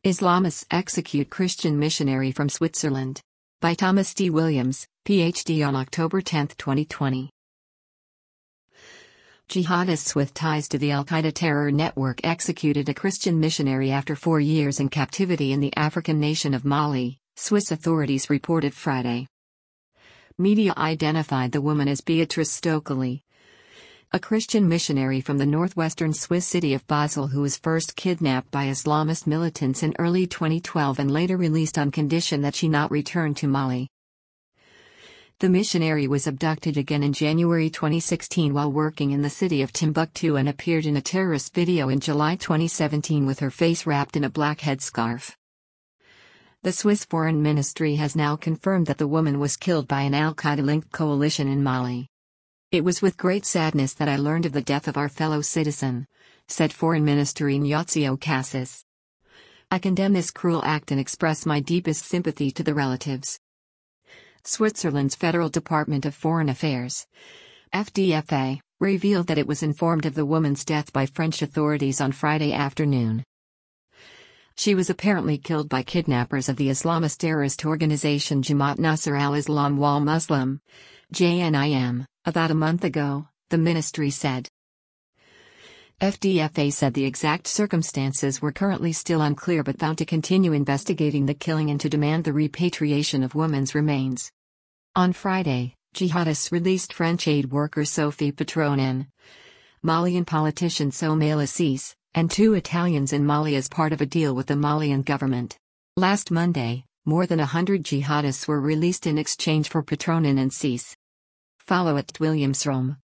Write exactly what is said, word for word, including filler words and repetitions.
Islamists execute Christian missionary from Switzerland. By Thomas D. Williams, P H D on October tenth, twenty twenty. Jihadists with ties to the Al-Qaeda terror network executed a Christian missionary after four years in captivity in the African nation of Mali, Swiss authorities reported Friday. Media identified the woman as Beatrice Stokely, a Christian missionary from the northwestern Swiss city of Basel who was first kidnapped by Islamist militants in early twenty twelve and later released on condition that she not return to Mali. The missionary was abducted again in January twenty sixteen while working in the city of Timbuktu and appeared in a terrorist video in July twenty seventeen with her face wrapped in a black headscarf. The Swiss Foreign Ministry has now confirmed that the woman was killed by an Al-Qaeda-linked coalition in Mali. "It was with great sadness that I learned of the death of our fellow citizen," said Foreign Minister Ignazio Cassis. "I condemn this cruel act and express my deepest sympathy to the relatives." Switzerland's Federal Department of Foreign Affairs, F D F A, revealed that it was informed of the woman's death by French authorities on Friday afternoon. She was apparently killed by kidnappers of the Islamist terrorist organization Jamaat Nasr al-Islam wal Muslim, J N I M, about a month ago, the ministry said. F D F A said the exact circumstances were currently still unclear but vowed to continue investigating the killing and to demand the repatriation of women's remains. On Friday, jihadists released French aid worker Sophie Petronin, Malian politician Soumaïla Cisse, and two Italians in Mali as part of a deal with the Malian government. Last Monday, more than a hundred jihadists were released in exchange for Petronin and Cisse. Follow at Williams Rome.